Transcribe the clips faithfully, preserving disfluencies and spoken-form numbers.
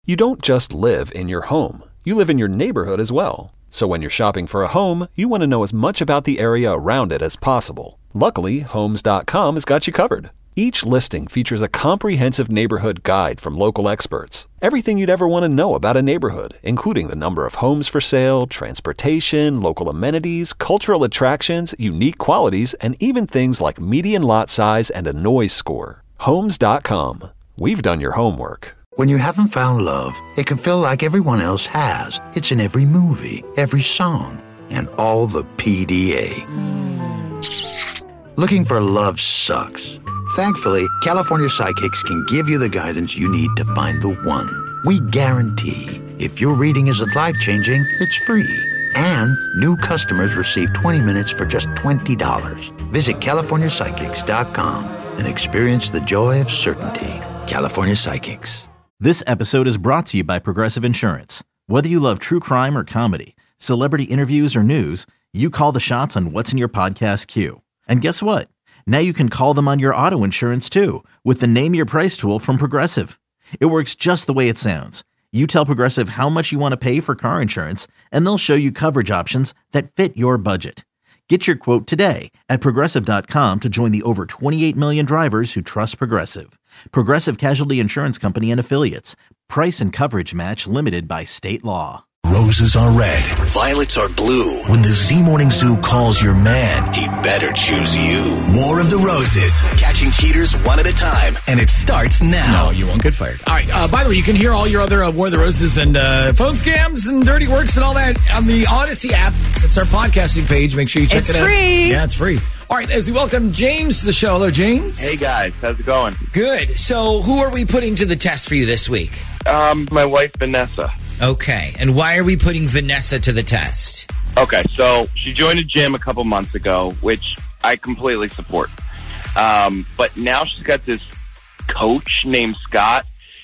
You don't just live in your home. You live in your neighborhood as well. So when you're shopping for a home, you want to know as much about the area around it as possible. Luckily, Homes dot com has got you covered. Each listing features a comprehensive neighborhood guide from local experts. Everything you'd ever want to know about a neighborhood, including the number of homes for sale, transportation, local amenities, cultural attractions, unique qualities, and even things like median lot size and a noise score. Homes dot com. We've done your homework. When you haven't found love, it can feel like everyone else has. It's in every movie, every song, and all the P D A. Mm. Looking for love sucks. Thankfully, California Psychics can give you the guidance you need to find the one. We guarantee if your reading isn't life-changing, it's free. And new customers receive twenty minutes for just twenty dollars. Visit California Psychics dot com and experience the joy of certainty. California Psychics. This episode is brought to you by Progressive Insurance. Whether you love true crime or comedy, celebrity interviews or news, you call the shots on what's in your podcast queue. And guess what? Now you can call them on your auto insurance too with the Name Your Price tool from Progressive. It works just the way it sounds. You tell Progressive how much you want to pay for car insurance, and they'll show you coverage options that fit your budget. Get your quote today at Progressive dot com to join the over twenty-eight million drivers who trust Progressive. Progressive Casualty Insurance Company and Affiliates. Price and coverage match limited by state law. Roses are red, violets are blue. When the Z Morning Zoo calls your man, he better choose you. War of the Roses, catching cheaters one at a time, and it starts now. No, you won't get fired. All right, uh, by the way, you can hear all your other uh, War of the Roses and uh, phone scams and dirty works and all that on the Odyssey app. It's our podcasting page. Make sure you check it's it out. It's free. Yeah, it's free. All right, as we welcome James to the show. Hello, James. Hey, guys. How's it going? Good. So who are we putting to the test for you this week? Um, my wife, Vanessa. Okay. And why are we putting Vanessa to the test? Okay, so she joined a gym a couple months ago, which I completely support. Um, but now she's got this coach named Scott,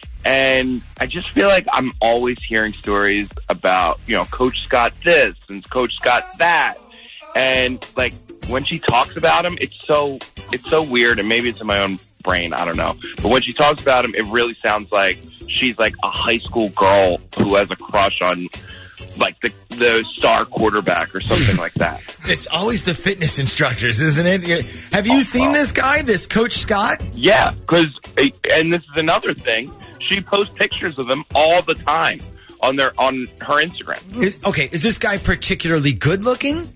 and I just feel like I'm always hearing stories about, you know, Coach Scott this and Coach Scott that. And, like, when she talks about him, it's so it's so weird, and maybe it's in my own brain, I don't know. But when she talks about him, it really sounds like she's like a high school girl who has a crush on, like, the the star quarterback or something like that. It's always the fitness instructors, isn't it? Have you oh, seen well. this guy, this Coach Scott? Yeah, because, and this is another thing, she posts pictures of him all the time on their on her Instagram. Is, okay, is this guy particularly good looking?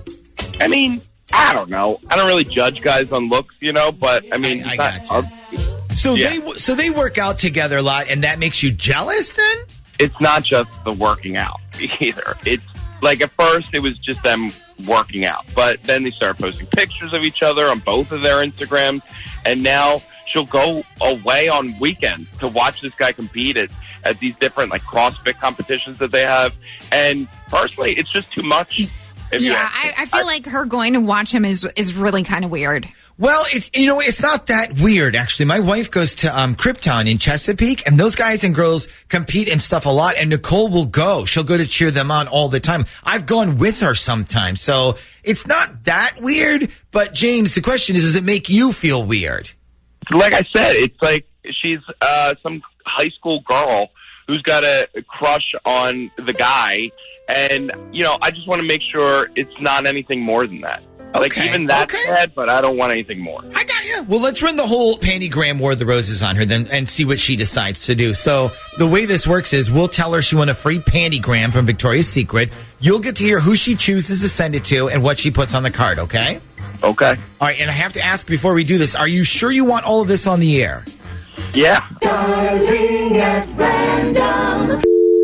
I mean, I don't know. I don't really judge guys on looks, you know, but I mean, I, I got you. Uh, so yeah. they so they work out together a lot, and that makes you jealous then? It's not just the working out either. It's like at first it was just them working out, but then they started posting pictures of each other on both of their Instagrams, and now she'll go away on weekends to watch this guy compete at, at these different like CrossFit competitions that they have. And personally, it's just too much. Yeah, I, I feel I, like her going to watch him is is really kind of weird. Well, it, you know, it's not that weird, actually. My wife goes to um, Krypton in Chesapeake, and those guys and girls compete and stuff a lot, and Nicole will go. She'll go to cheer them on all the time. I've gone with her sometimes, so it's not that weird. But, James, the question is, does it make you feel weird? Like I said, it's like she's uh, some high school girl who's got a crush on the guy. And, you know, I just want to make sure it's not anything more than that. Okay, like, even that's okay. bad, but I don't want anything more. I got you. Well, let's run the whole Pantygram War of the Roses on her then and see what she decides to do. So the way this works is we'll tell her she won a free Pantygram from Victoria's Secret. You'll get to hear who she chooses to send it to and what she puts on the card, okay? Okay. All right, and I have to ask before we do this, are you sure you want all of this on the air? Yeah. Darling at random.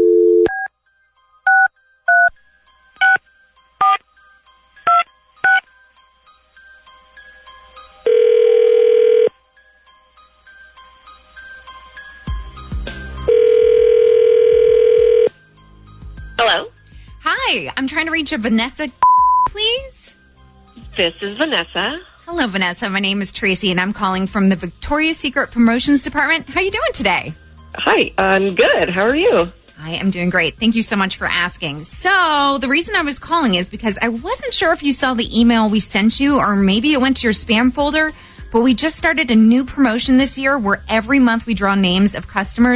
Hello? Hi, I'm trying to reach a Vanessa, please. This is Vanessa. Hello, Vanessa. My name is Tracy, and I'm calling from the Victoria's Secret Promotions Department. How are you doing today? Hi, I'm good. How are you? I am doing great. Thank you so much for asking. So the reason I was calling is because I wasn't sure if you saw the email we sent you, or maybe it went to your spam folder, but we just started a new promotion this year where every month we draw names of customers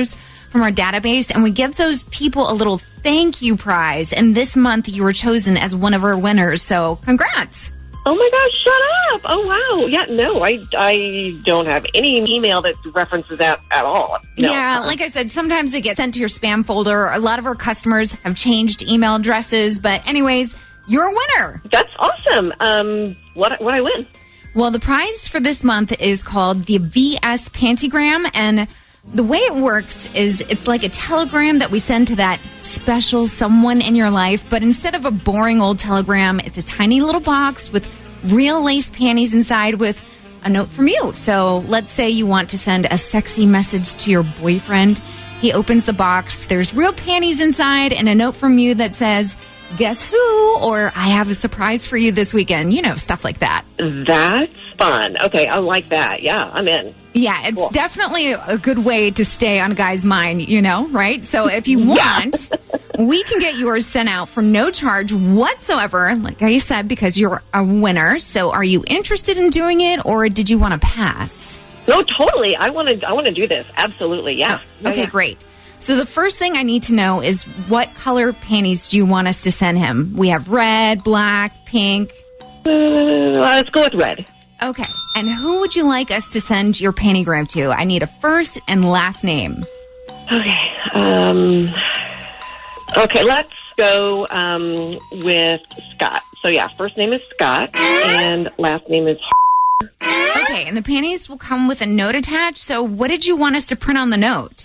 from our database, and we give those people a little thank you prize. And this month, you were chosen as one of our winners. So congrats. Oh my gosh, shut up. Oh wow. Yeah, no, I I don't have any email that references that at all. No. Yeah, like I said, sometimes they get sent to your spam folder. A lot of our customers have changed email addresses. But anyways, you're a winner. That's awesome. Um, what what I win? Well, the prize for this month is called the V S Pantygram, and the way it works is it's like a telegram that we send to that special someone in your life, but instead of a boring old telegram, it's a tiny little box with real lace panties inside with a note from you. So let's say you want to send a sexy message to your boyfriend. He opens the box, there's real panties inside and a note from you that says, guess who? Or I have a surprise for you this weekend. You know, stuff like that. That's fun. Okay, I like that. Yeah, I'm in. Yeah, it's cool. Definitely a good way to stay on a guy's mind, you know, right? So if you want, we can get yours sent out for no charge whatsoever, like I said, because you're a winner. So are you interested in doing it, or did you want to pass? No, totally. I want to I want to do this. Absolutely, yeah. Oh, okay, yeah. Great. So the first thing I need to know is what color panties do you want us to send him? We have red, black, pink. Uh, let's go with red. Okay. And who would you like us to send your pantygram to? I need a first and last name. Okay. Um, okay, let's go um, with Scott. So, yeah, first name is Scott, and last name is Okay, and the panties will come with a note attached. So what did you want us to print on the note?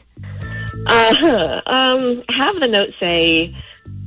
Uh, um, have the note say,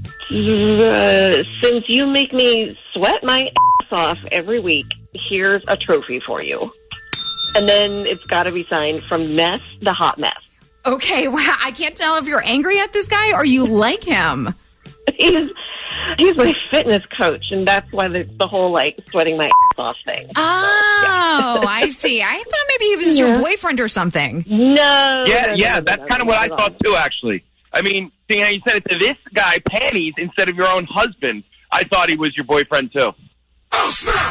uh, since you make me sweat my ass off every week, here's a trophy for you. And then it's got to be signed from Mess, the hot mess. Okay, wow. I can't tell if you're angry at this guy or you like him. He's he's my fitness coach, and that's why the, the whole, like, sweating my ass off thing. Oh, yeah. I see. I thought maybe he was yeah. your boyfriend or something. No. Yeah, no, yeah, no, that's no, kind of no, what no, I thought, too, actually. I mean, seeing how you said it to this guy, panties, instead of your own husband, I thought he was your boyfriend, too. Oh, snap!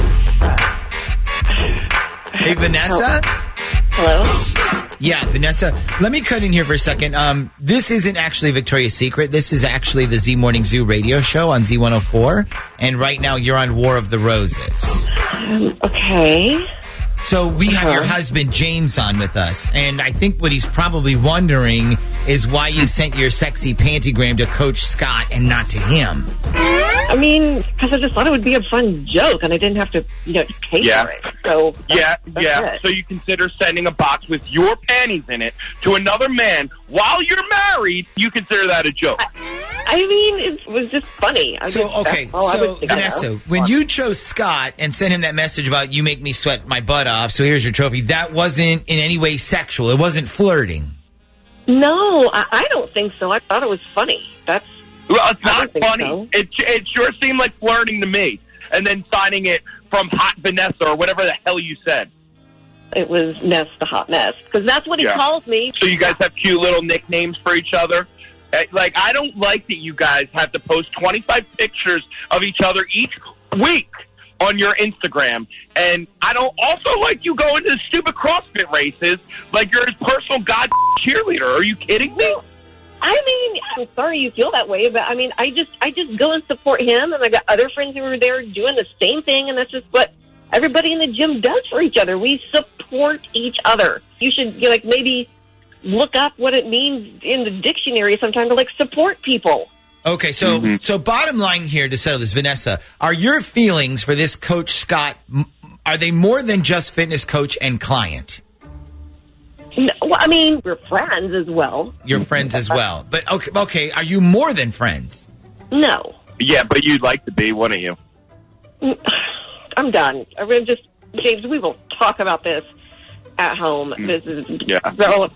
Hey, Vanessa? Hello? Yeah, Vanessa, let me cut in here for a second. Um, this isn't actually Victoria's Secret. This is actually the Z Morning Zoo radio show on Z one oh four. And right now you're on War of the Roses. Um, okay. So we have your husband, James, on with us. And I think what he's probably wondering is why you sent your sexy pantygram to Coach Scott and not to him. I mean, because I just thought it would be a fun joke, and I didn't have to, you know, pay yeah. for it. So that's, yeah, that's yeah. it. So you consider sending a box with your panties in it to another man while you're married, you consider that a joke. I, I mean, it was just funny. I So, just, okay, so Vanessa, when you chose Scott and sent him that message about you make me sweat my butt off, so here's your trophy, that wasn't in any way sexual. It wasn't flirting. No, I, I don't think so. I thought it was funny. That's Well, it's not funny. So. It, it sure seemed like flirting to me. And then signing it from Hot Vanessa or whatever the hell you said. It was Ness the Hot Mess, because that's what he Yeah. calls me. So you guys have cute little nicknames for each other? Eh, Like, I don't like that you guys have to post twenty-five pictures of each other each week on your Instagram. And I don't also like you going to stupid CrossFit races like you're his personal god cheerleader. Are you kidding me? I mean, I'm sorry you feel that way, but I mean, I just, I just go and support him, and I got other friends who are there doing the same thing, and that's just what everybody in the gym does for each other. We support each other. You should, you know, like, maybe look up what it means in the dictionary sometime to, like, support people. Okay, so Mm-hmm. so bottom line here to settle this, Vanessa, are your feelings for this Coach Scott, m- are they more than just fitness coach and client? No, well, I mean, we're friends as well. Your friends as well. But okay, okay, are you more than friends? No. Yeah, but you'd like to be, wouldn't you? I'm done. I mean, just, James, we will talk about this at home. This is Yeah. so.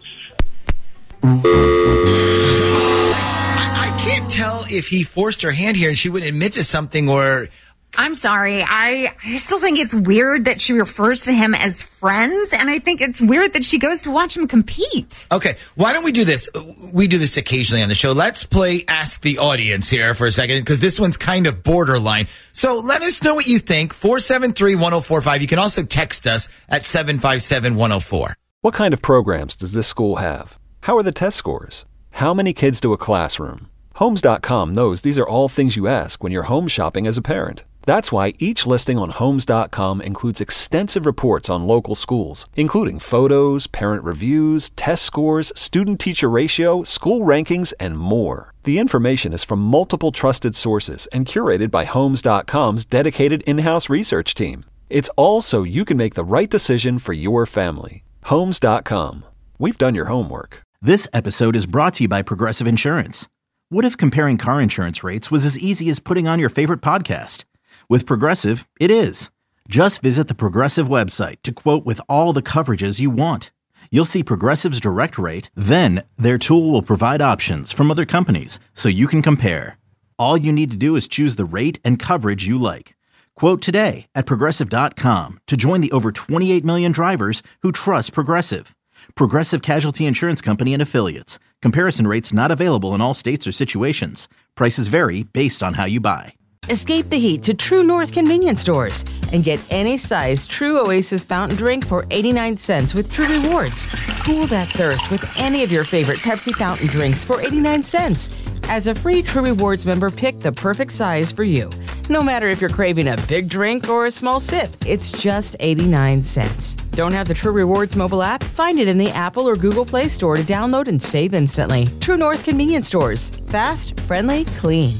I, I can't tell if he forced her hand here and she wouldn't admit to something or... I'm sorry. I, I still think it's weird that she refers to him as friends, and I think it's weird that she goes to watch him compete. Okay, why don't we do this? We do this occasionally on the show. Let's play Ask the Audience here for a second, because this one's kind of borderline. So let us know what you think. four seven three, one oh four five. You can also text us at seven five seven, one oh four. What kind of programs does this school have? How are the test scores? How many kids to a classroom? Homes dot com knows these are all things you ask when you're home shopping as a parent. That's why each listing on Homes dot com includes extensive reports on local schools, including photos, parent reviews, test scores, student-teacher ratio, school rankings, and more. The information is from multiple trusted sources and curated by Homes dot com's dedicated in-house research team. It's all so you can make the right decision for your family. Homes dot com. We've done your homework. This episode is brought to you by Progressive Insurance. What if comparing car insurance rates was as easy as putting on your favorite podcast? With Progressive, it is. Just visit the Progressive website to quote with all the coverages you want. You'll see Progressive's direct rate, then their tool will provide options from other companies so you can compare. All you need to do is choose the rate and coverage you like. Quote today at Progressive dot com to join the over twenty-eight million drivers who trust Progressive. Progressive Casualty Insurance Company and Affiliates. Comparison rates not available in all states or situations. Prices vary based on how you buy. Escape the heat to True North convenience stores and get any size True Oasis fountain drink for eighty-nine cents with True Rewards. Cool that thirst with any of your favorite Pepsi fountain drinks for eighty-nine cents. As a free True Rewards member, pick the perfect size for you. No matter if you're craving a big drink or a small sip, it's just eighty-nine cents. Don't have the True Rewards mobile app? Find it in the Apple or Google Play Store to download and save instantly. True North convenience stores. Fast, friendly, clean.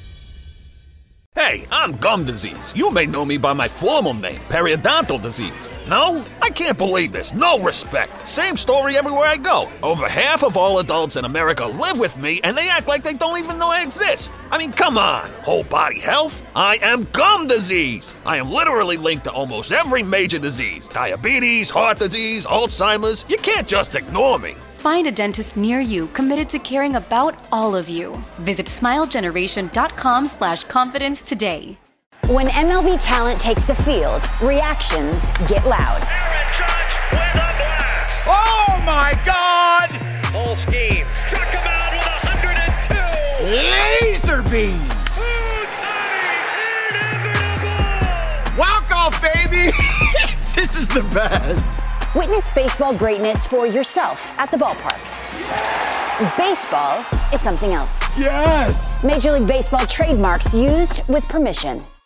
Hey, I'm gum disease. You may know me by my formal name, periodontal disease. No? I can't believe this. No respect. Same story everywhere I go. Over half of all adults in America live with me, and they act like they don't even know I exist. I mean, come on. Whole body health? I am gum disease. I am literally linked to almost every major disease. Diabetes, heart disease, Alzheimer's. You can't just ignore me. Find a dentist near you committed to caring about all of you. Visit smilegeneration.com slash confidence today. When M L B talent takes the field, reactions get loud. Aaron Judge with a blast. Oh my God! Full scheme. Struck him out with one hundred two. Laser beam. Walk off, baby. This is the best. Witness baseball greatness for yourself at the ballpark. Baseball is something else. Yes! Major League Baseball trademarks used with permission.